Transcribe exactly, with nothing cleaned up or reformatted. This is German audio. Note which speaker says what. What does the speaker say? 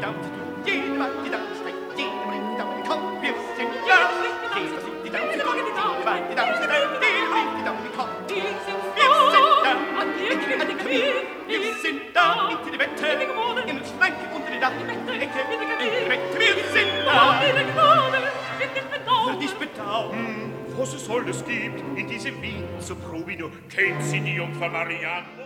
Speaker 1: Dampf tut, jede Wand die Dampf streckt, jede bringt die Dampf, komm, wir sind da. Jeder sieht die Dampf, jede Wand die Dampf streckt, jede bringt die Dampf, komm, wir sind da. An die Ecke, an die Kamin, wir sind da. Hinter die Wette, in den Schrank, unter die Dach, in die Ecke, in die Wette, wir sind da. Wird nicht bedauern, was es alles gibt in diesem Wien, so probi du, kennt sie die Jungfer Marianne.